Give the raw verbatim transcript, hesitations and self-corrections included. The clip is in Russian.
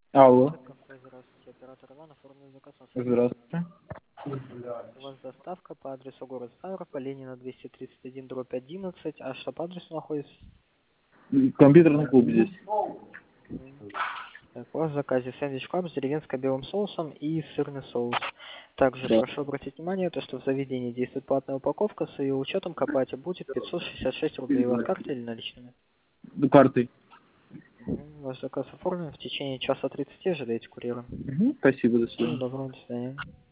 Алло. Кафе, здравствуйте, оператор Иван, оформлен заказ на сайте. Здравствуйте. У вас доставка по адресу город Ставрополь, Ленина двести тридцать один, дробь одиннадцать. А что по адресу находится? Компьютерный клуб здесь. Мгм. Так, у вас в заказе сэндвич клаб с деревенско-белым соусом и сырный соус. Также Да. прошу обратить внимание, то, что в заведении действует платная упаковка, с ее учетом к оплате будет пятьсот шестьдесят шесть рублей. У вас карта или наличными? Картой. Мгм. Ваш заказ оформлен в течение часа тридцати, ожидайте курьера. Мгм. Спасибо, до Всего свидания. доброго, до свидания.